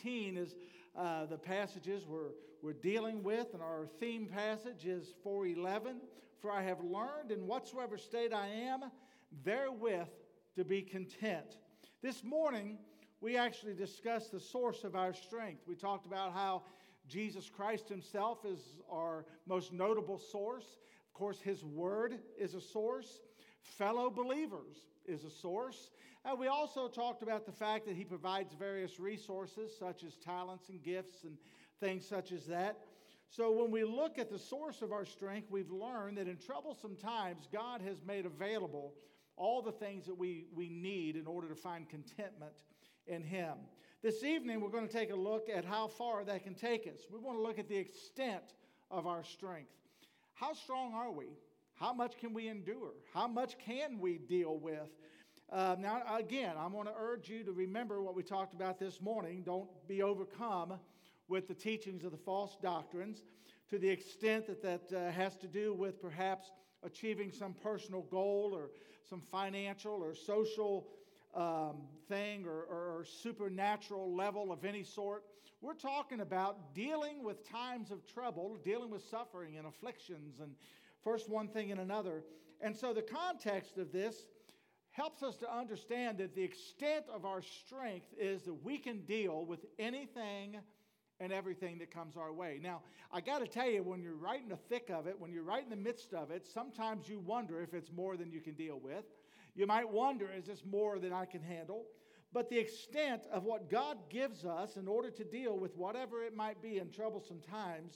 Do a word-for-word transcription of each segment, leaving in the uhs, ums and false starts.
is uh, the passages we're, we're dealing with, and our theme passage is four eleven. For I have learned in whatsoever state I am, therewith to be content. This morning, we actually discussed the source of our strength. We talked about how Jesus Christ himself is our most notable source. Of course, his word is a source. Fellow believers is a source. And we also talked about the fact that he provides various resources such as talents and gifts and things such as that. So when we look at the source of our strength, we've learned that in troublesome times, God has made available all the things that we, we need in order to find contentment in him. This evening, we're going to take a look at how far that can take us. We want to look at the extent of our strength. How strong are we? How much can we endure? How much can we deal with? Uh, now, again, I want to urge you to remember what we talked about this morning. Don't be overcome with the teachings of the false doctrines to the extent that that uh, has to do with perhaps achieving some personal goal or some financial or social um, thing or, or, or supernatural level of any sort. We're talking about dealing with times of trouble, dealing with suffering and afflictions, and first one thing and another. And so the context of this helps us to understand that the extent of our strength is that we can deal with anything and everything that comes our way. Now, I got to tell you, when you're right in the thick of it, when you're right in the midst of it, sometimes you wonder if it's more than you can deal with. You might wonder, is this more than I can handle? But the extent of what God gives us in order to deal with whatever it might be in troublesome times,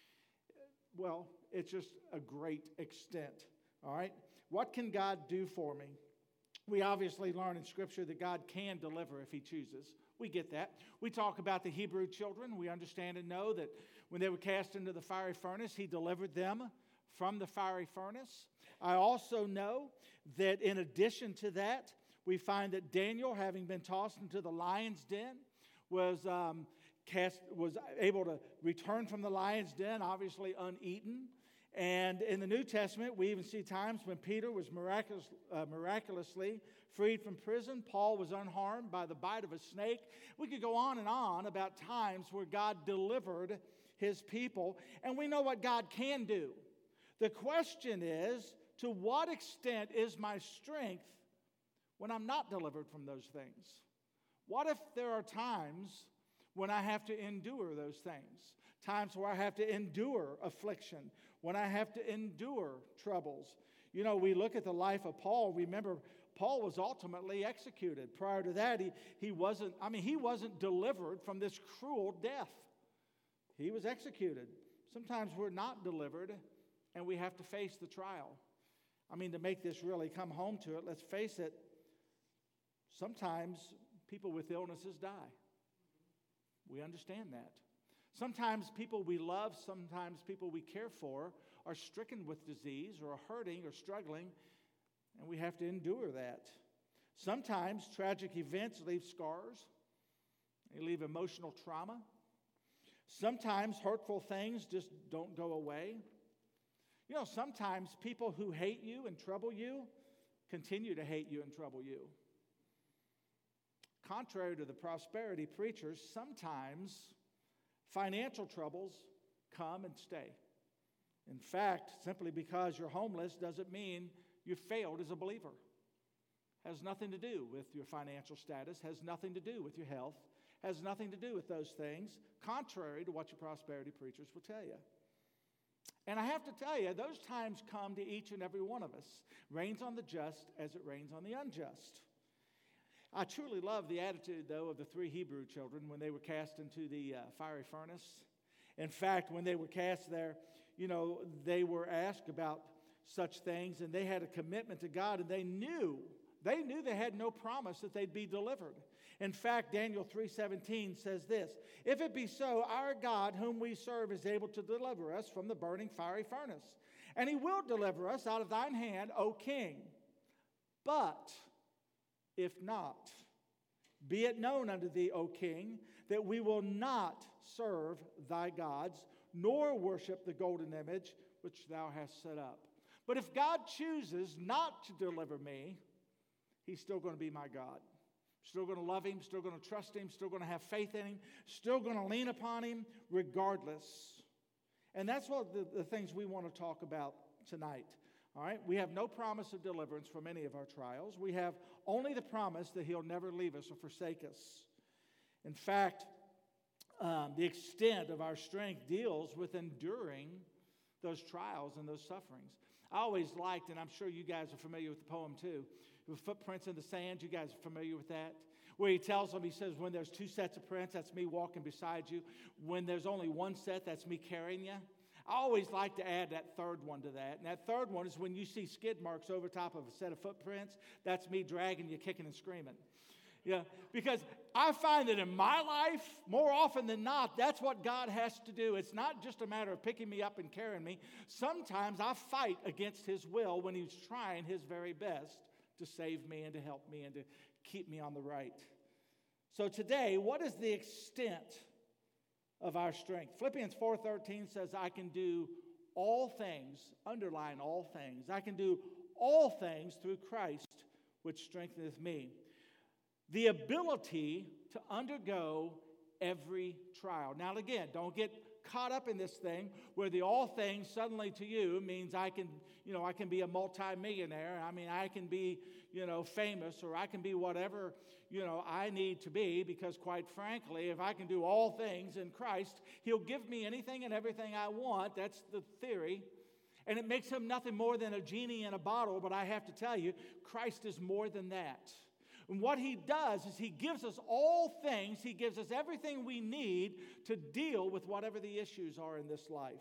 well, it's just a great extent. All right? What can God do for me? We obviously learn in Scripture that God can deliver if he chooses. We get that. We talk about the Hebrew children. We understand and know that when they were cast into the fiery furnace, he delivered them from the fiery furnace. I also know that in addition to that, we find that Daniel, having been tossed into the lion's den, was um, cast, was able to return from the lion's den, obviously uneaten. And in the New Testament, we even see times when Peter was miraculous, uh, miraculously freed from prison. Paul was unharmed by the bite of a snake. We could go on and on about times where God delivered his people. And we know what God can do. The question is, to what extent is my strength when I'm not delivered from those things? What if there are times when I have to endure those things? Times where I have to endure affliction, when I have to endure troubles. You know, we look at the life of Paul. Remember, Paul was ultimately executed. Prior to that, he, he wasn't, I mean, he wasn't delivered from this cruel death. He was executed. Sometimes we're not delivered, and we have to face the trial. I mean, to make this really come home to it, let's face it, sometimes people with illnesses die. We understand that. Sometimes people we love, sometimes people we care for are stricken with disease or are hurting or struggling, and we have to endure that. Sometimes tragic events leave scars. They leave emotional trauma. Sometimes hurtful things just don't go away. You know, sometimes people who hate you and trouble you continue to hate you and trouble you. Contrary to the prosperity preachers, sometimes financial troubles come and stay. In fact, simply because you're homeless doesn't mean you failed as a believer. Has nothing to do with your financial status, has nothing to do with your health, has nothing to do with those things, contrary to what your prosperity preachers will tell you. And I have to tell you, those times come to each and every one of us. Rains on the just as it rains on the unjust. I truly love the attitude, though, of the three Hebrew children when they were cast into the uh, fiery furnace. In fact, when they were cast there, you know, they were asked about such things, and they had a commitment to God, and they knew, they knew they had no promise that they'd be delivered. In fact, Daniel three seventeen says this, "If it be so, our God, whom we serve, is able to deliver us from the burning fiery furnace, and he will deliver us out of thine hand, O king. But if not, be it known unto thee, O king, that we will not serve thy gods, nor worship the golden image which thou hast set up. But if God chooses not to deliver me, he's still going to be my God. Still going to love him, still going to trust him, still going to have faith in him, still going to lean upon him regardless. And that's what the, the things we want to talk about tonight. All right? We have no promise of deliverance from any of our trials. We have only the promise that he'll never leave us or forsake us. In fact, um, the extent of our strength deals with enduring those trials and those sufferings. I always liked, and I'm sure you guys are familiar with the poem too, with footprints in the sand. You guys are familiar with that? Where he tells them, he says, when there's two sets of prints, that's me walking beside you. When there's only one set, that's me carrying you. I always like to add that third one to that. And that third one is when you see skid marks over top of a set of footprints, that's me dragging you, kicking and screaming. Yeah, because I find that in my life, more often than not, that's what God has to do. It's not just a matter of picking me up and carrying me. Sometimes I fight against his will when he's trying his very best to save me and to help me and to keep me on the right. So today, what is the extent of our strength? Philippians four thirteen says, I can do all things, underline all things. I can do all things through Christ, which strengtheneth me. The ability to undergo every trial. Now again, don't get caught up in this thing where the all things suddenly to you means I can, you know, I can be a multimillionaire. I mean, I can be, you know, famous, or I can be whatever, you know, I need to be, because quite frankly, if I can do all things in Christ, he'll give me anything and everything I want. That's the theory. And it makes him nothing more than a genie in a bottle, but I have to tell you, Christ is more than that. And what he does is he gives us all things. He gives us everything we need to deal with whatever the issues are in this life.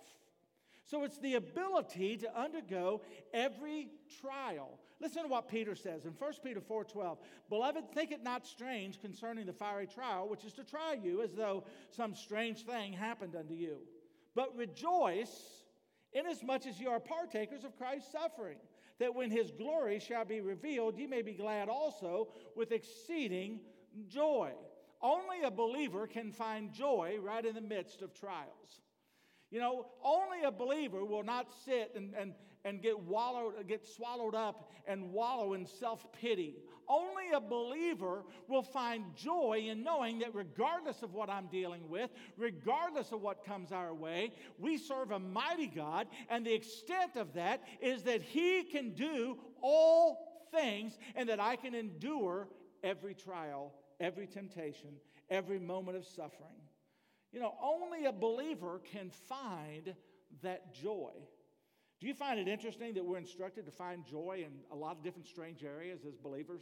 So it's the ability to undergo every trial. Listen to what Peter says in First Peter four twelve. Beloved, think it not strange concerning the fiery trial, which is to try you as though some strange thing happened unto you. But rejoice inasmuch as you are partakers of Christ's suffering, that when his glory shall be revealed, ye may be glad also with exceeding joy. Only a believer can find joy right in the midst of trials. You know, only a believer will not sit and, and, and get wallowed, get swallowed up and wallow in self-pity. Only a believer will find joy in knowing that regardless of what I'm dealing with, regardless of what comes our way, we serve a mighty God, and the extent of that is that he can do all things, and that I can endure every trial, every temptation, every moment of suffering. You know, only a believer can find that joy. Do you find it interesting that we're instructed to find joy in a lot of different strange areas as believers?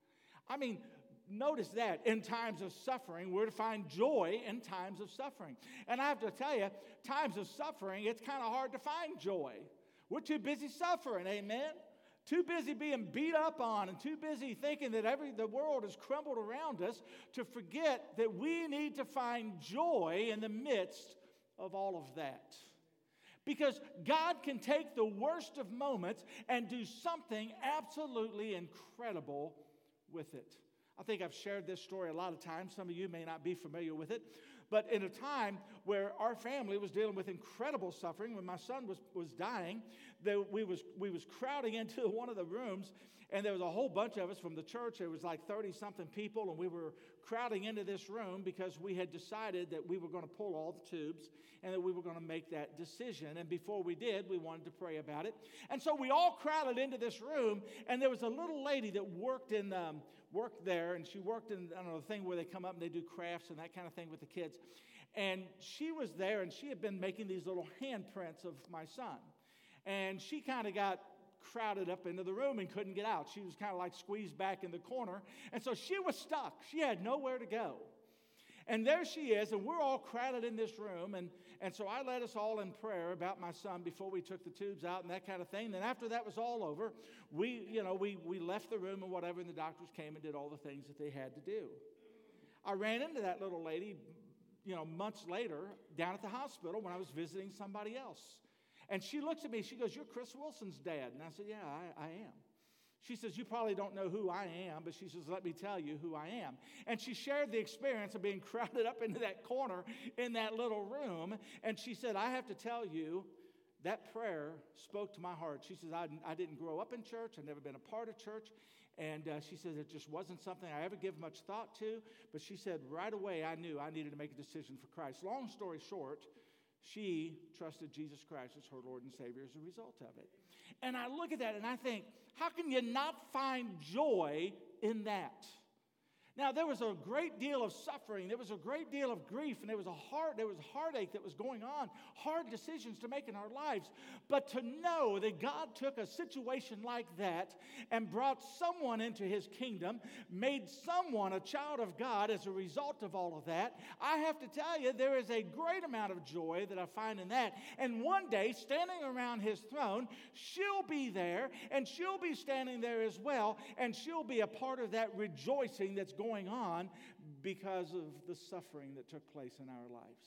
I mean, notice that in times of suffering, we're to find joy in times of suffering. And I have to tell you, times of suffering, it's kind of hard to find joy. We're too busy suffering, amen? Too busy being beat up on, and too busy thinking that every the world has crumbled around us, to forget that we need to find joy in the midst of all of that. Because God can take the worst of moments and do something absolutely incredible with it. I think I've shared this story a lot of times. Some of you may not be familiar with it. But in a time where our family was dealing with incredible suffering, when my son was, was dying, that we was, we was crowding into one of the rooms, and there was a whole bunch of us from the church. There was like thirty-something people, and we were crowding into this room because we had decided that we were going to pull all the tubes and that we were going to make that decision. And before we did, we wanted to pray about it. And so we all crowded into this room, and there was a little lady that worked in um, worked there, and she worked in, I don't know, the thing where they come up and they do crafts and that kind of thing with the kids. And she was there, and she had been making these little handprints of my son. And she kind of got crowded up into the room and couldn't get out. She was kind of like squeezed back in the corner. And so she was stuck. She had nowhere to go. And there she is, and we're all crowded in this room. And, and so I led us all in prayer about my son before we took the tubes out and that kind of thing. Then after that was all over, we, you know, we, we left the room and whatever, and the doctors came and did all the things that they had to do. I ran into that little lady, you know, months later down at the hospital when I was visiting somebody else. And she looks at me, she goes, "You're Chris Wilson's dad." And I said, "Yeah, I, I am." She says, "You probably don't know who I am," but she says, "Let me tell you who I am." And she shared the experience of being crowded up into that corner in that little room. And she said, "I have to tell you, that prayer spoke to my heart." She says, I, I didn't grow up in church. I've never been a part of church. And uh, she said it just wasn't something I ever give much thought to. But she said right away I knew I needed to make a decision for Christ. Long story short, she trusted Jesus Christ as her Lord and Savior as a result of it. And I look at that and I think, how can you not find joy in that? Now, there was a great deal of suffering. There was a great deal of grief. And there was a heart, there was heartache that was going on. Hard decisions to make in our lives. But to know that God took a situation like that and brought someone into his kingdom, made someone a child of God as a result of all of that, I have to tell you, there is a great amount of joy that I find in that. And one day, standing around his throne, she'll be there, and she'll be standing there as well, and she'll be a part of that rejoicing that's going going on because of the suffering that took place in our lives.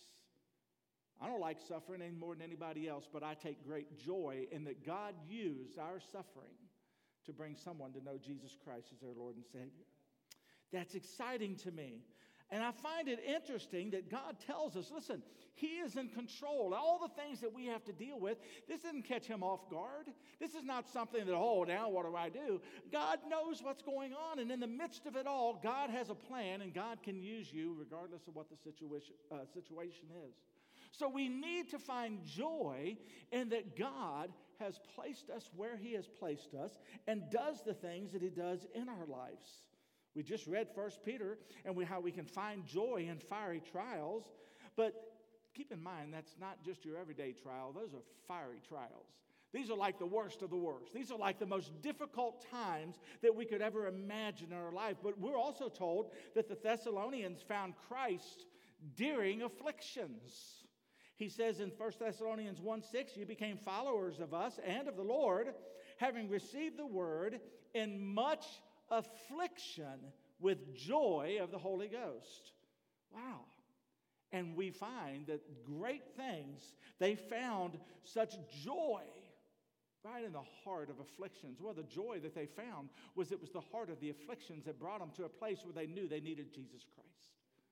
I don't like suffering any more than anybody else, but I take great joy in that God used our suffering to bring someone to know Jesus Christ as their Lord and Savior. That's exciting to me. And I find it interesting that God tells us, listen, he is in control. All the things that we have to deal with, this didn't catch him off guard. This is not something that, oh, now what do I do? God knows what's going on. And in the midst of it all, God has a plan, and God can use you regardless of what the situation, uh, situation is. So we need to find joy in that God has placed us where he has placed us and does the things that he does in our lives. We just read First Peter and we, how we can find joy in fiery trials. But keep in mind, that's not just your everyday trial. Those are fiery trials. These are like the worst of the worst. These are like the most difficult times that we could ever imagine in our life. But we're also told that the Thessalonians found Christ during afflictions. He says in First Thessalonians one six, you became followers of us and of the Lord, having received the word in much affliction with joy of the Holy Ghost. Wow. And we find that great things, they found such joy right in the heart of afflictions. Well, the joy that they found was it was the heart of the afflictions that brought them to a place where they knew they needed Jesus Christ.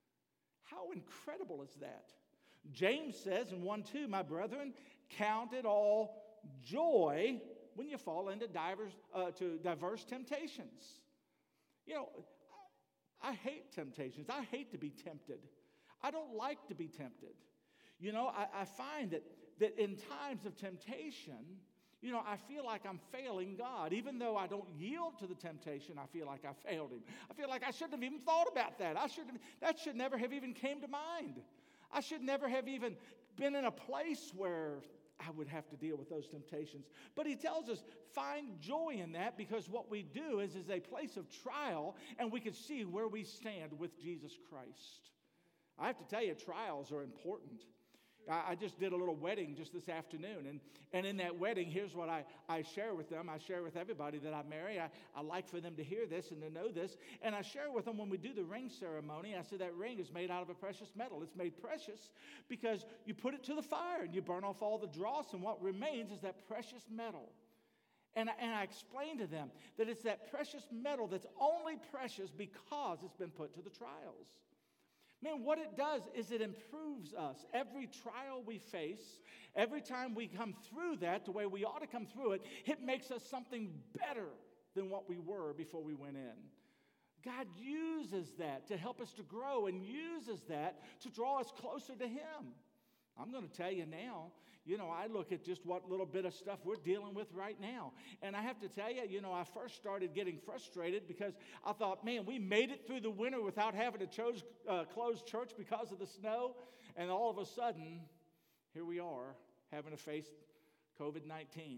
How incredible is that? James says in one two, my brethren, count it all joy when you fall into diverse, uh, to diverse temptations. You know, I, I hate temptations. I hate to be tempted. I don't like to be tempted. You know, I, I find that, that in times of temptation, you know, I feel like I'm failing God. Even though I don't yield to the temptation, I feel like I failed him. I feel like I shouldn't have even thought about that. I should have, that should never have even came to mind. I should never have even been in a place where I would have to deal with those temptations. But he tells us, find joy in that, because what we do is, is a place of trial, and we can see where we stand with Jesus Christ. I have to tell you, trials are important. I, I just did a little wedding just this afternoon, and, and in that wedding, here's what I, I share with them. I share with everybody that I marry. I, I like for them to hear this and to know this, and I share with them when we do the ring ceremony. I said that ring is made out of a precious metal. It's made precious because you put it to the fire, and you burn off all the dross, and what remains is that precious metal. And, and I explained to them that it's that precious metal that's only precious because it's been put to the trials. Man, what it does is it improves us. Every trial we face, every time we come through that the way we ought to come through it, it makes us something better than what we were before we went in. God uses that to help us to grow and uses that to draw us closer to him. I'm going to tell you now, you know, I look at just what little bit of stuff we're dealing with right now. And I have to tell you, you know, I first started getting frustrated because I thought, man, we made it through the winter without having to chose, uh, close church because of the snow. And all of a sudden, here we are having to face covid nineteen.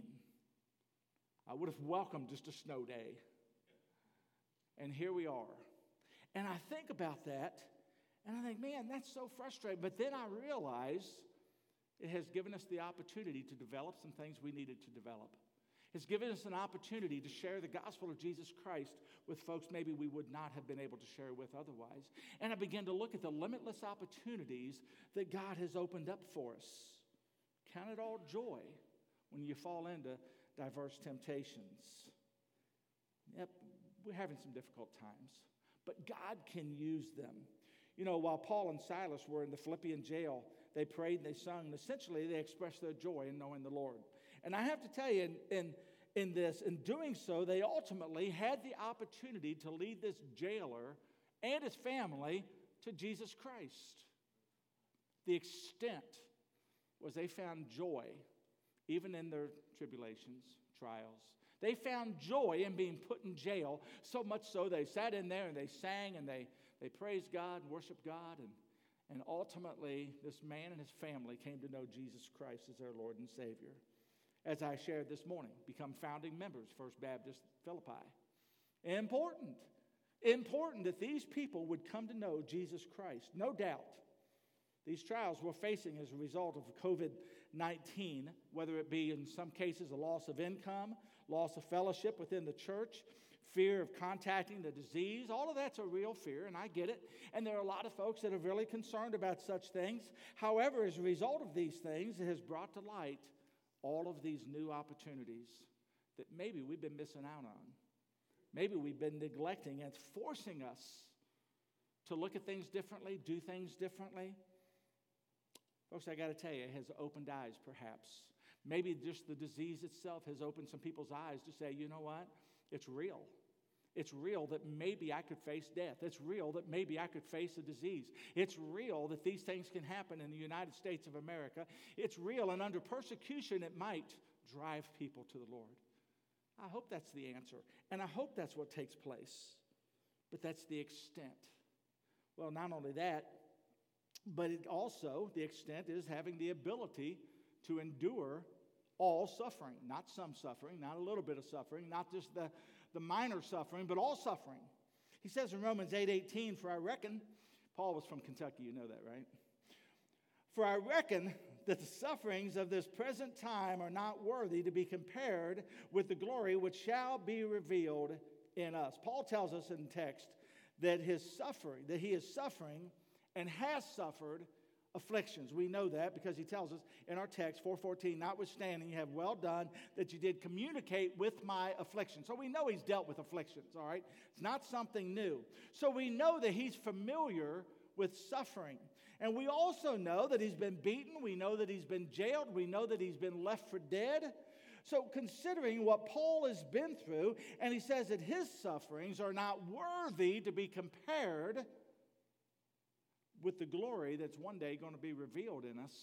I would have welcomed just a snow day. And here we are. And I think about that, and I think, man, that's so frustrating. But then I realize it has given us the opportunity to develop some things we needed to develop. It's given us an opportunity to share the gospel of Jesus Christ with folks maybe we would not have been able to share with otherwise. And I began to look at the limitless opportunities that God has opened up for us. Count it all joy when you fall into diverse temptations. Yep, we're having some difficult times, but God can use them. You know, while Paul and Silas were in the Philippian jail, they prayed and they sung, and essentially they expressed their joy in knowing the Lord. And I have to tell you, in, in, in this. In doing so, they ultimately had the opportunity to lead this jailer and his family to Jesus Christ. The extent was they found joy even in their tribulations, trials. They found joy in being put in jail, so much so they sat in there and they sang and they, they praised God and worshiped God. And, and ultimately, this man and his family came to know Jesus Christ as their Lord and Savior. As I shared this morning, become founding members, First Baptist Philippi. Important, important that these people would come to know Jesus Christ. No doubt, these trials we're facing as a result of covid nineteen, whether it be in some cases a loss of income, loss of fellowship within the church, fear of contacting the disease, all of that's a real fear, and I get it. And there are a lot of folks that are really concerned about such things. However, as a result of these things, it has brought to light all of these new opportunities that maybe we've been missing out on. Maybe we've been neglecting, and it's forcing us to look at things differently, do things differently. Folks, I got to tell you, it has opened eyes perhaps. Maybe just the disease itself has opened some people's eyes to say, you know what? It's real. It's real that maybe I could face death. It's real that maybe I could face a disease. It's real that these things can happen in the United States of America. It's real, and under persecution, it might drive people to the Lord. I hope that's the answer, and I hope that's what takes place. But that's the extent. Well, not only that, but it also, the extent is having the ability to endure all suffering, not some suffering, not a little bit of suffering, not just the, the minor suffering, but all suffering. He says in Romans eight eighteen, for I reckon, Paul was from Kentucky, you know that, right? For I reckon that the sufferings of this present time are not worthy to be compared with the glory which shall be revealed in us. Paul tells us in text that his suffering, that he is suffering and has suffered afflictions. We know that because he tells us in our text, four fourteen, notwithstanding, you have well done that you did communicate with my affliction. So we know he's dealt with afflictions, all right? It's not something new. So we know that he's familiar with suffering. And we also know that he's been beaten. We know that he's been jailed. We know that he's been left for dead. So considering what Paul has been through, and he says that his sufferings are not worthy to be compared with the glory that's one day going to be revealed in us,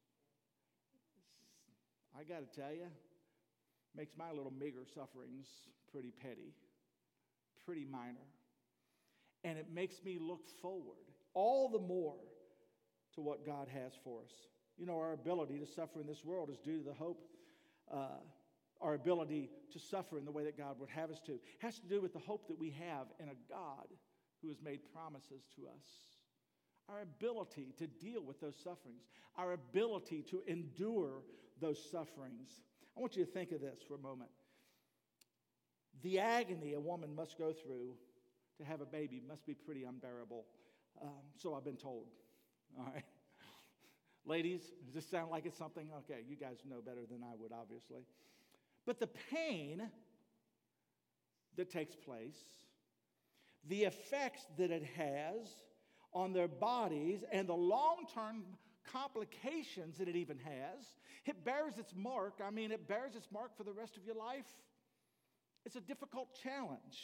I got to tell you, makes my little meager sufferings pretty petty, pretty minor. And it makes me look forward all the more to what God has for us. You know, our ability to suffer in this world is due to the hope, uh, our ability to suffer in the way that God would have us to. It has to do with the hope that we have in a God who has made promises to us. Our ability to deal with those sufferings, our ability to endure those sufferings. I want you to think of this for a moment. The agony a woman must go through to have a baby must be pretty unbearable. Um, so I've been told. All right. Ladies, does this sound like it's something? Okay, you guys know better than I would, obviously. But the pain that takes place, the effects that it has on their bodies, and the long-term complications that it even has, it bears its mark. I mean, it bears its mark for the rest of your life. It's a difficult challenge.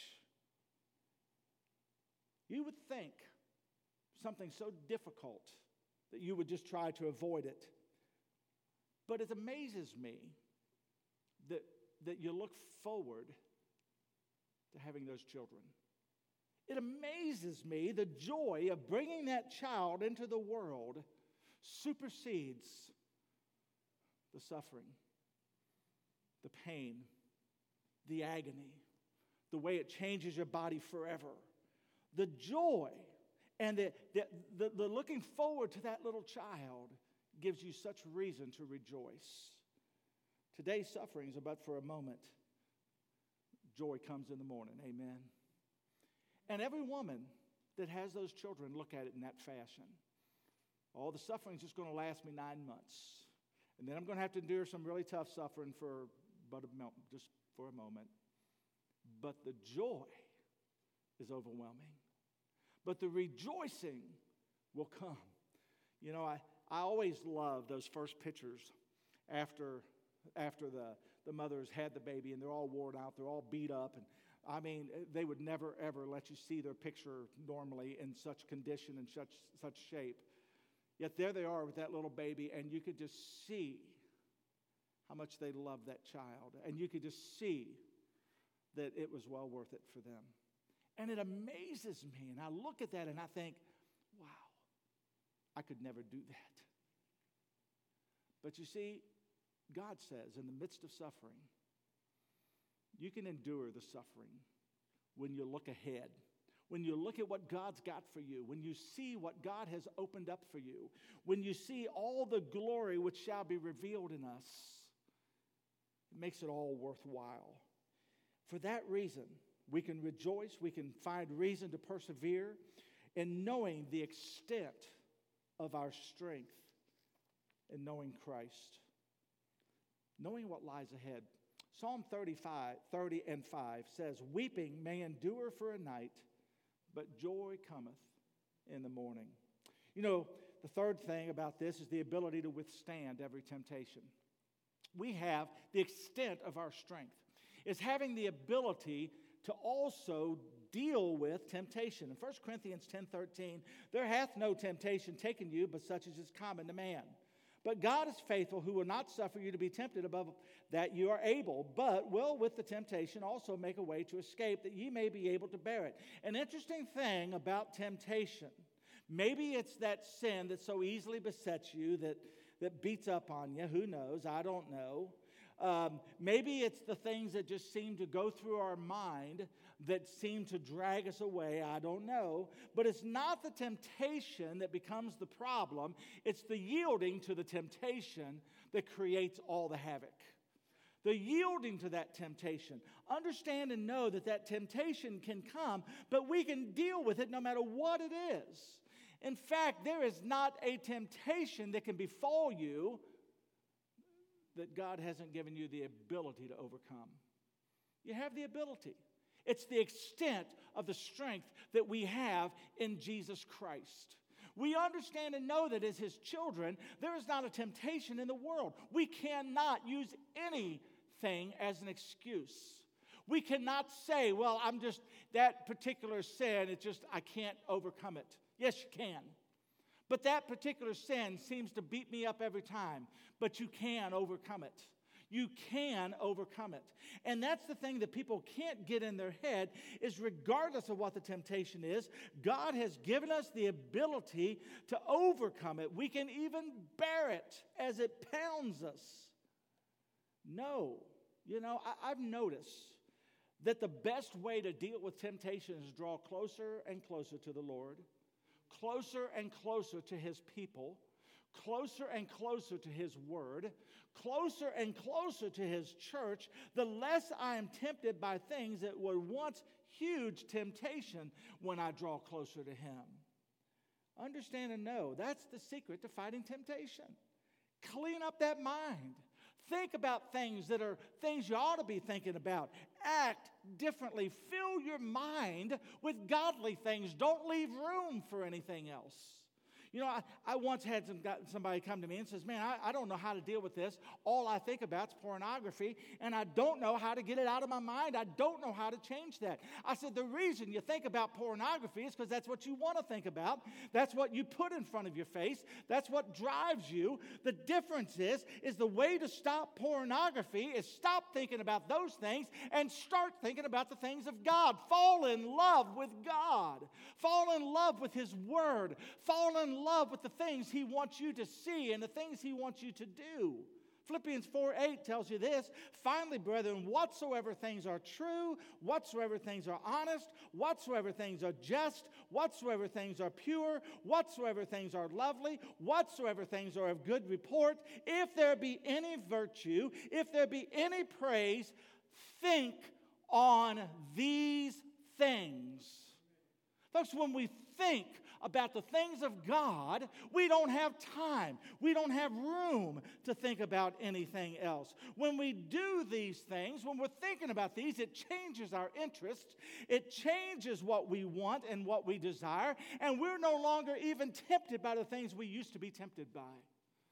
You would think something so difficult that you would just try to avoid it. But it amazes me that, that you look forward to having those children. It amazes me the joy of bringing that child into the world supersedes the suffering, the pain, the agony, the way it changes your body forever. The joy and the, the, the, the looking forward to that little child gives you such reason to rejoice. Today's sufferings are but for a moment. Joy comes in the morning. Amen. And every woman that has those children look at it in that fashion. Oh, the suffering's just going to last me nine months. And then I'm going to have to endure some really tough suffering for but a mo- just for a moment. But the joy is overwhelming. But the rejoicing will come. You know, I, I always love those first pictures after, after the, the mother has had the baby, and they're all worn out, they're all beat up, and I mean, they would never, ever let you see their picture normally in such condition and such, such shape. Yet there they are with that little baby, and you could just see how much they love that child. And you could just see that it was well worth it for them. And it amazes me, and I look at that and I think, wow, I could never do that. But you see, God says in the midst of suffering, you can endure the suffering when you look ahead, when you look at what God's got for you, when you see what God has opened up for you, when you see all the glory which shall be revealed in us. It makes it all worthwhile. For that reason, we can rejoice, we can find reason to persevere in knowing the extent of our strength in knowing Christ, knowing what lies ahead. Psalm thirty-five, thirty and five says, weeping may endure for a night, but joy cometh in the morning. You know, the third thing about this is the ability to withstand every temptation. We have the extent of our strength is having the ability to also deal with temptation. In First Corinthians ten thirteen, there hath no temptation taken you, but such as is common to man. But God is faithful, who will not suffer you to be tempted above that you are able, but will with the temptation also make a way to escape, that ye may be able to bear it. An interesting thing about temptation, maybe it's that sin that so easily besets you, that, that beats up on you. Who knows? I don't know. Um, maybe it's the things that just seem to go through our mind that seem to drag us away. I don't know. But it's not the temptation that becomes the problem. It's the yielding to the temptation that creates all the havoc. The yielding to that temptation. Understand and know that that temptation can come, but we can deal with it no matter what it is. In fact, there is not a temptation that can befall you that God hasn't given you the ability to overcome. You have the ability. It's the extent of the strength that we have in Jesus Christ. We understand and know that as His children, there is not a temptation in the world. We cannot use anything as an excuse. We cannot say, well, I'm just, that particular sin, it's just, I can't overcome it. Yes, you can. But that particular sin seems to beat me up every time. But you can overcome it. You can overcome it. And that's the thing that people can't get in their head, is regardless of what the temptation is, God has given us the ability to overcome it. We can even bear it as it pounds us. No. You know, I, I've noticed that the best way to deal with temptation is draw closer and closer to the Lord, closer and closer to His people, closer and closer to His Word, closer and closer to His church, the less I am tempted by things that were once huge temptation when I draw closer to Him. Understand and know that's the secret to fighting temptation. Clean up that mind. Think about things that are things you ought to be thinking about. Act differently. Fill your mind with godly things. Don't leave room for anything else. You know, I, I once had some, somebody come to me and says, man, I, I don't know how to deal with this. All I think about is pornography, and I don't know how to get it out of my mind. I don't know how to change that. I said, the reason you think about pornography is because that's what you want to think about. That's what you put in front of your face. That's what drives you. The difference is, is the way to stop pornography is stop thinking about those things and start thinking about the things of God. Fall in love with God. Fall in love with His Word. Fall in love with the things He wants you to see and the things He wants you to do. Philippians four eight tells you this, finally, brethren, whatsoever things are true, whatsoever things are honest, whatsoever things are just, whatsoever things are pure, whatsoever things are lovely, whatsoever things are of good report, if there be any virtue, if there be any praise, think on these things. Folks, when we think about the things of God, we don't have time. We don't have room to think about anything else. When we do these things, when we're thinking about these, it changes our interest. It changes what we want and what we desire. And we're no longer even tempted by the things we used to be tempted by.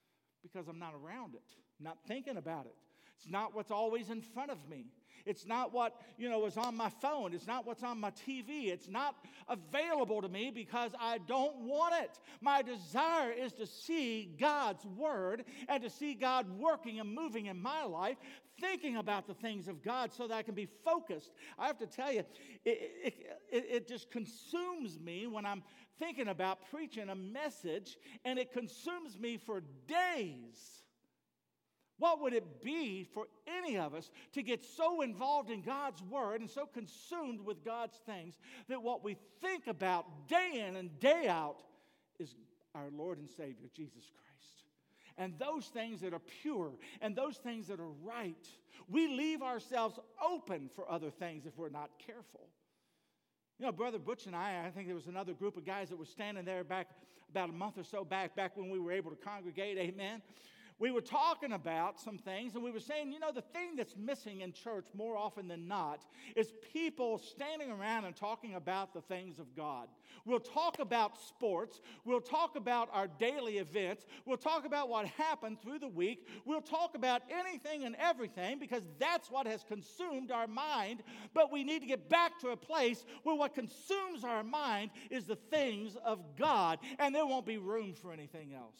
because I'm not around it, not thinking about it. It's not what's always in front of me. It's not what, you know, is on my phone. It's not what's on my T V. It's not available to me because I don't want it. My desire is to see God's Word and to see God working and moving in my life, thinking about the things of God so that I can be focused. I have to tell you, it, it, it, it just consumes me when I'm thinking about preaching a message, and it consumes me for days. What would it be for any of us to get so involved in God's Word and so consumed with God's things that what we think about day in and day out is our Lord and Savior, Jesus Christ? And those things that are pure and those things that are right, we leave ourselves open for other things if we're not careful. You know, Brother Butch and I, I think there was another group of guys that were standing there back about a month or so back, back when we were able to congregate, amen. We were talking about some things, and we were saying, you know, the thing that's missing in church more often than not is people standing around and talking about the things of God. We'll talk about sports. We'll talk about our daily events. We'll talk about what happened through the week. We'll talk about anything and everything because that's what has consumed our mind. But we need to get back to a place where what consumes our mind is the things of God, and there won't be room for anything else.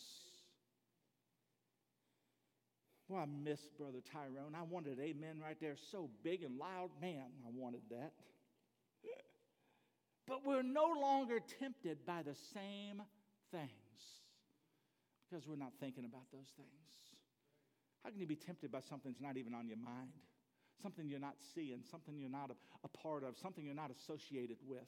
Well, I miss Brother Tyrone. I wanted amen right there, so big and loud. Man, I wanted that. But we're no longer tempted by the same things because we're not thinking about those things. How can you be tempted by something that's not even on your mind? Something you're not seeing, something you're not a, a part of, something you're not associated with.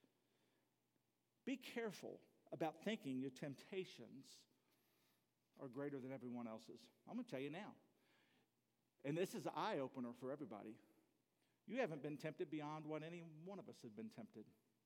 Be careful about thinking your temptations are greater than everyone else's. I'm going to tell you now. And this is an eye-opener for everybody. You haven't been tempted beyond what any one of us have been tempted.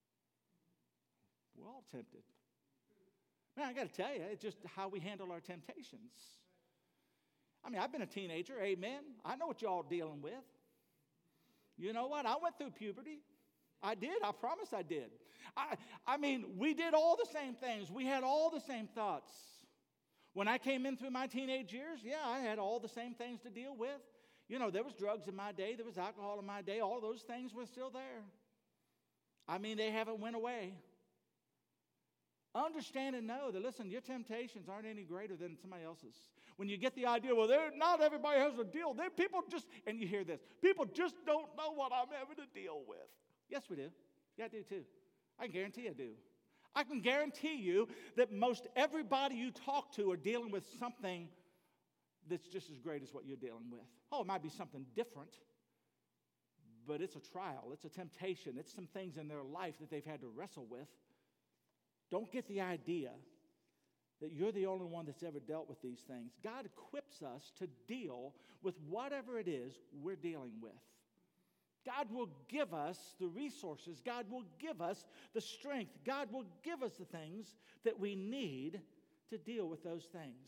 We're all tempted. Man, I got to tell you, it's just how we handle our temptations. I mean, I've been a teenager, amen. I know what y'all dealing with. You know what? I went through puberty. I did. I promise I did. I, I mean, we did all the same things. We had all the same thoughts. When I came in through my teenage years, yeah, I had all the same things to deal with. You know, there was drugs in my day. There was alcohol in my day. All those things were still there. I mean, they haven't went away. Understand and know that, listen, your temptations aren't any greater than somebody else's. When you get the idea, well, not everybody has a deal. They're, people just, and you hear this, people just don't know what I'm having to deal with. Yes, we do. Yeah, I do too. I can guarantee I do. I can guarantee you that most everybody you talk to are dealing with something that's just as great as what you're dealing with. Oh, it might be something different, but it's a trial. It's a temptation. It's some things in their life that they've had to wrestle with. Don't get the idea that you're the only one that's ever dealt with these things. God equips us to deal with whatever it is we're dealing with. God will give us the resources. God will give us the strength. God will give us the things that we need to deal with those things.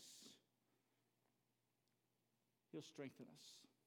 He'll strengthen us.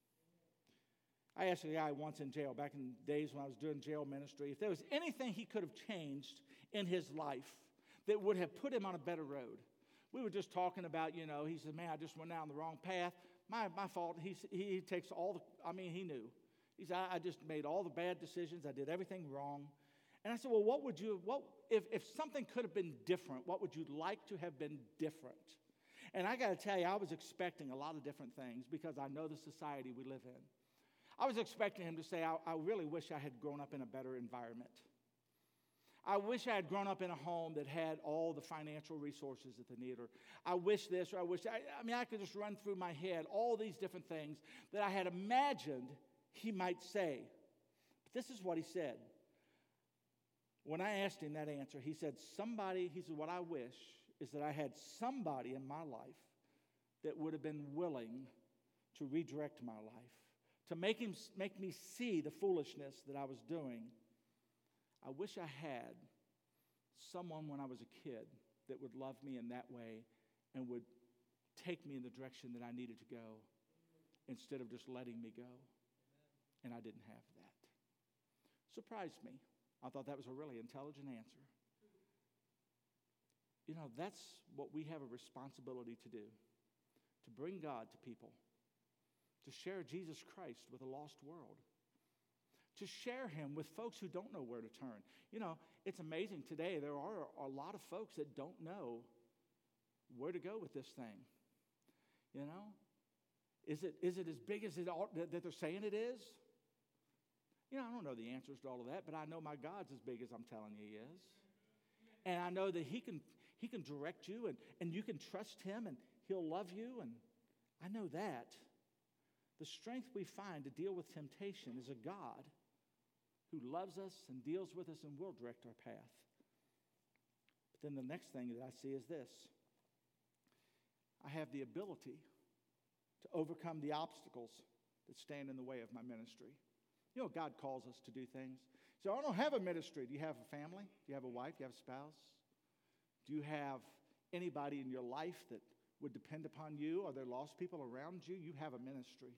I asked a guy once in jail, back in the days when I was doing jail ministry, if there was anything he could have changed in his life that would have put him on a better road. We were just talking about, you know, he said, man, I just went down the wrong path. My, my fault. He, he takes all the, I mean, he knew. He said, I just made all the bad decisions. I did everything wrong. And I said, well, what would you, what if, if something could have been different, what would you like to have been different? And I got to tell you, I was expecting a lot of different things because I know the society we live in. I was expecting him to say, I, I really wish I had grown up in a better environment. I wish I had grown up in a home that had all the financial resources that they need. Or I wish this, or I wish, I, I mean, I could just run through my head all these different things that I had imagined he might say. But this is what he said. When I asked him that answer, he said, somebody, he said, what I wish is that I had somebody in my life that would have been willing to redirect my life, to make him, make me see the foolishness that I was doing. I wish I had someone when I was a kid that would love me in that way and would take me in the direction that I needed to go instead of just letting me go. And I didn't have that. Surprised me. I thought that was a really intelligent answer. You know, that's what we have a responsibility to do. to bring God to people, to share Jesus Christ with a lost world, to share him with folks who don't know where to turn. You know, it's amazing today. There are a lot of folks that don't know where to go with this thing. You know, is it is it as big as it all, that they're saying it is? You know, I don't know the answers to all of that, but I know my God's as big as I'm telling you he is. And I know that he can he can direct you, and, and you can trust him, and he'll love you, and I know that. The strength we find to deal with temptation is a God who loves us and deals with us and will direct our path. But then the next thing that I see is this. I have the ability to overcome the obstacles that stand in the way of my ministry. You know, God calls us to do things. So I don't have a ministry. Do you have a family? Do you have a wife? Do you have a spouse? Do you have anybody in your life that would depend upon you? Are there lost people around you? You have a ministry.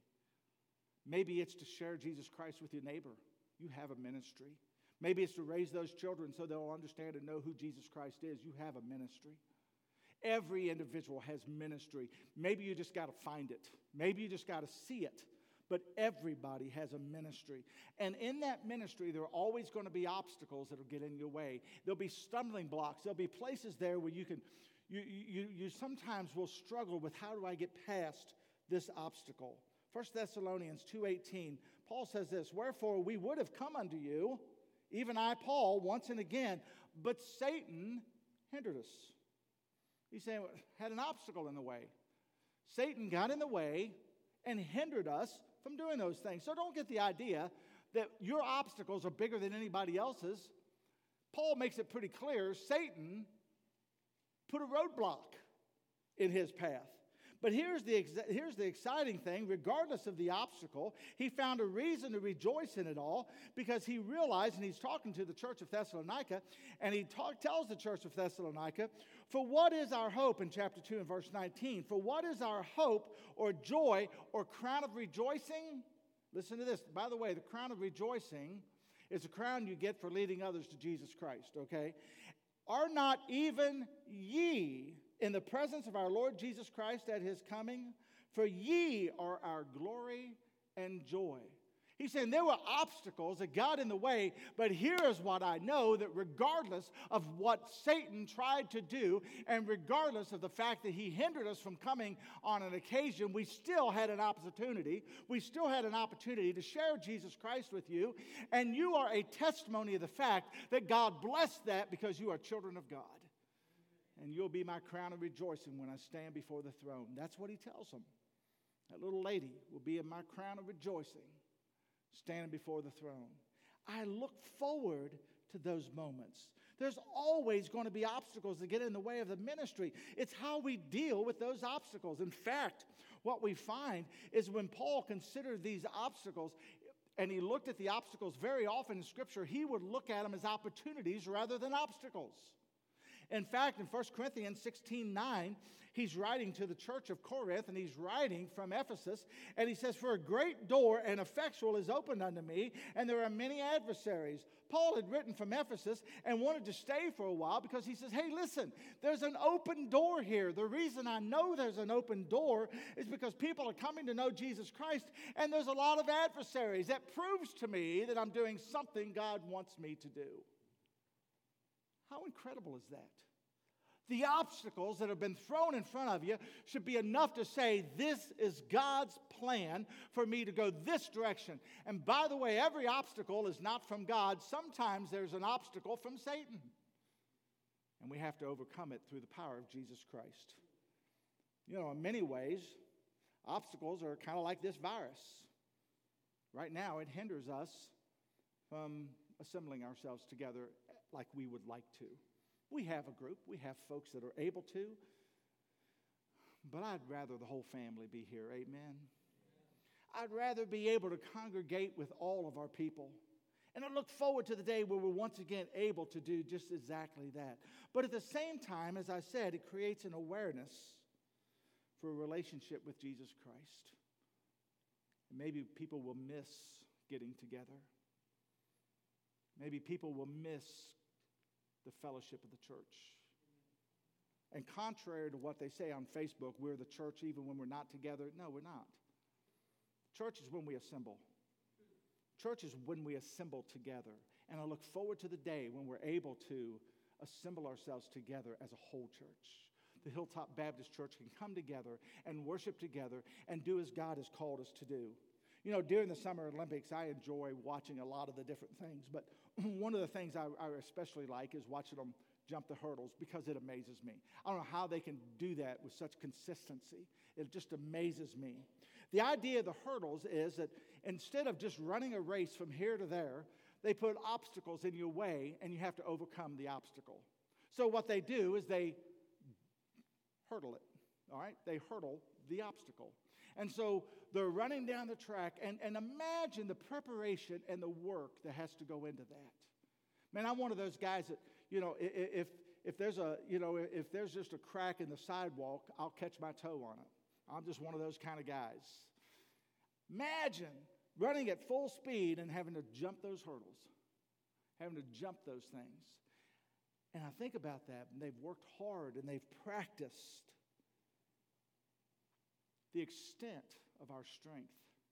Maybe it's to share Jesus Christ with your neighbor. You have a ministry. Maybe it's to raise those children so they'll understand and know who Jesus Christ is. You have a ministry. Every individual has ministry. Maybe you just got to find it. Maybe you just got to see it. But everybody has a ministry. And in that ministry, there are always going to be obstacles that will get in your way. There'll be stumbling blocks. There'll be places there where you can, you, you, you sometimes will struggle with, how do I get past this obstacle? First Thessalonians two eighteen, Paul says this, wherefore we would have come unto you, even I, Paul, once and again, but Satan hindered us. He's saying, had an obstacle in the way. Satan got in the way and hindered us from doing those things. So don't get the idea that your obstacles are bigger than anybody else's. Paul makes it pretty clear, Satan put a roadblock in his path. But here's the, exa- here's the exciting thing. Regardless of the obstacle, he found a reason to rejoice in it all, because he realized, and he's talking to the church of Thessalonica, and he talk, tells the church of Thessalonica, for what is our hope, in chapter two and verse nineteen, for what is our hope or joy or crown of rejoicing? Listen to this. By the way, the crown of rejoicing is a crown you get for leading others to Jesus Christ, okay? Are not even ye in the presence of our Lord Jesus Christ at his coming? For ye are our glory and joy. He's saying there were obstacles that got in the way, but here is what I know, that regardless of what Satan tried to do, and regardless of the fact that he hindered us from coming on an occasion, we still had an opportunity. We still had an opportunity to share Jesus Christ with you, and you are a testimony of the fact that God blessed that because you are children of God. And you'll be my crown of rejoicing when I stand before the throne. That's what he tells them. That little lady will be in my crown of rejoicing, standing before the throne. I look forward to those moments. There's always going to be obstacles that get in the way of the ministry. It's how we deal with those obstacles. In fact, what we find is when Paul considered these obstacles, and he looked at the obstacles very often in Scripture, he would look at them as opportunities rather than obstacles. In fact, in First Corinthians sixteen nine, he's writing to the church of Corinth, and he's writing from Ephesus, and he says, for a great door and effectual is opened unto me, and there are many adversaries. Paul had written from Ephesus and wanted to stay for a while because he says, hey, listen, there's an open door here. The reason I know there's an open door is because people are coming to know Jesus Christ, and there's a lot of adversaries. That proves to me that I'm doing something God wants me to do. How incredible is that? The obstacles that have been thrown in front of you should be enough to say, this is God's plan for me to go this direction. And by the way, every obstacle is not from God. Sometimes there's an obstacle from Satan. And we have to overcome it through the power of Jesus Christ. You know, in many ways, obstacles are kind of like this virus. Right now, it hinders us from assembling ourselves together like we would like to. We have a group. We have folks that are able to. But I'd rather the whole family be here. Amen. I'd rather be able to congregate with all of our people. And I look forward to the day where we're once again able to do just exactly that. But at the same time, as I said, it creates an awareness for a relationship with Jesus Christ. And maybe people will miss getting together. Maybe people will miss the fellowship of the church. And contrary to what they say on Facebook, we're the church even when we're not together. No, we're not. Church is when we assemble. Church is when we assemble together. And I look forward to the day when we're able to assemble ourselves together as a whole church. The Hilltop Baptist Church can come together and worship together and do as God has called us to do. You know, during the Summer Olympics, I enjoy watching a lot of the different things. But one of the things I, I especially like is watching them jump the hurdles because it amazes me. I don't know how they can do that with such consistency. It just amazes me. The idea of the hurdles is that instead of just running a race from here to there, they put obstacles in your way and you have to overcome the obstacle. So what they do is they hurdle it, all right? They hurdle the obstacle. And so they're running down the track, and, and imagine the preparation and the work that has to go into that. Man, I'm one of those guys that, you know, if if there's a, you know, if there's just a crack in the sidewalk, I'll catch my toe on it. I'm just one of those kind of guys. Imagine running at full speed and having to jump those hurdles, having to jump those things. And I think about that, and they've worked hard, and they've practiced. The extent of our strength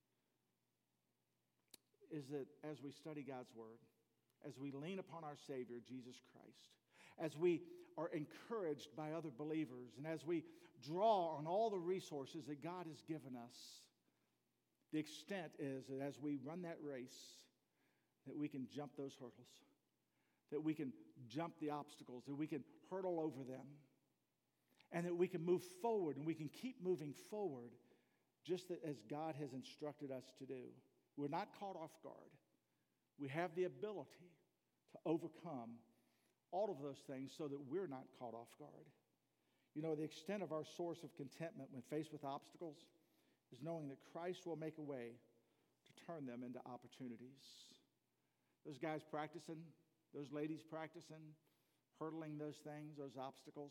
is that as we study God's Word, as we lean upon our Savior, Jesus Christ, as we are encouraged by other believers, and as we draw on all the resources that God has given us, the extent is that as we run that race, that we can jump those hurdles, that we can jump the obstacles, that we can hurdle over them, and that we can move forward, and we can keep moving forward just as God has instructed us to do. We're not caught off guard. We have the ability to overcome all of those things so that we're not caught off guard. You know, the extent of our source of contentment when faced with obstacles is knowing that Christ will make a way to turn them into opportunities. Those guys practicing, those ladies practicing, hurdling those things, those obstacles.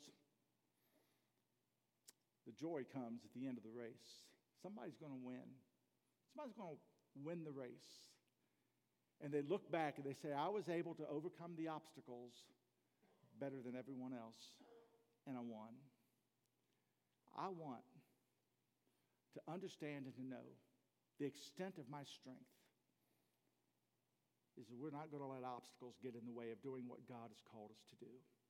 The joy comes at the end of the race. Somebody's going to win. Somebody's going to win the race. And they look back and they say, I was able to overcome the obstacles better than everyone else, and I won. I want to understand and to know the extent of my strength is that we're not going to let obstacles get in the way of doing what God has called us to do.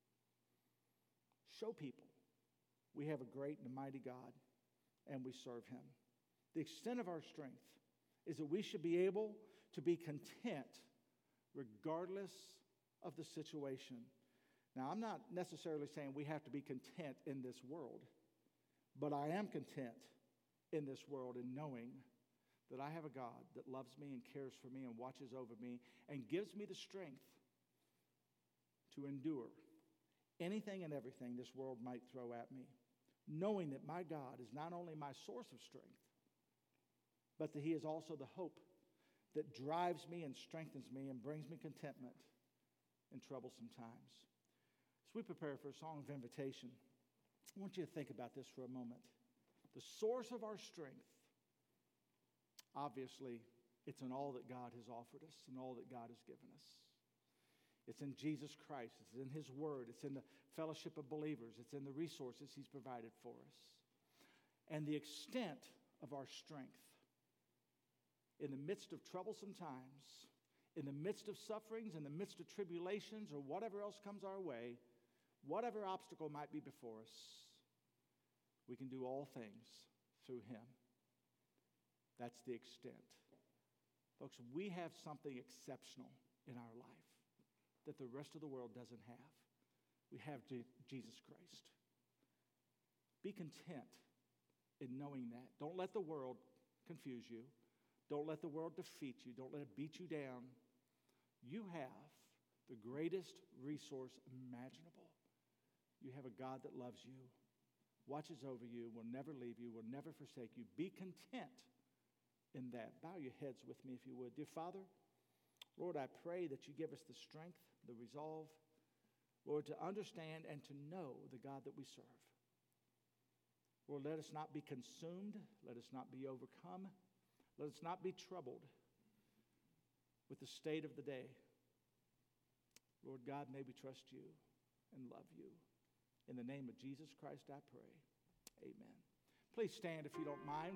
Show people we have a great and a mighty God, and we serve Him. The extent of our strength is that we should be able to be content regardless of the situation. Now, I'm not necessarily saying we have to be content in this world, but I am content in this world in knowing that I have a God that loves me and cares for me and watches over me and gives me the strength to endure anything and everything this world might throw at me, knowing that my God is not only my source of strength, but that He is also the hope that drives me and strengthens me and brings me contentment in troublesome times. As we prepare for a song of invitation, I want you to think about this for a moment. The source of our strength, obviously, it's in all that God has offered us and all that God has given us. It's in Jesus Christ. It's in His Word. It's in the fellowship of believers. It's in the resources He's provided for us. And the extent of our strength in the midst of troublesome times, in the midst of sufferings, in the midst of tribulations, or whatever else comes our way, whatever obstacle might be before us, we can do all things through Him. That's the extent. Folks, we have something exceptional in our life that the rest of the world doesn't have. We have J- Jesus Christ. Be content in knowing that. Don't let the world confuse you. Don't let the world defeat you. Don't let it beat you down. You have the greatest resource imaginable. You have a God that loves you, watches over you, will never leave you, will never forsake you. Be content in that. Bow your heads with me if you would. Dear Father, Lord, I pray that you give us the strength, the resolve, Lord, to understand and to know the God that we serve. Lord, let us not be consumed. Let us not be overcome. Let us not be troubled with the state of the day. Lord God, may we trust you and love you. In the name of Jesus Christ, I pray. Amen. Please stand if you don't mind.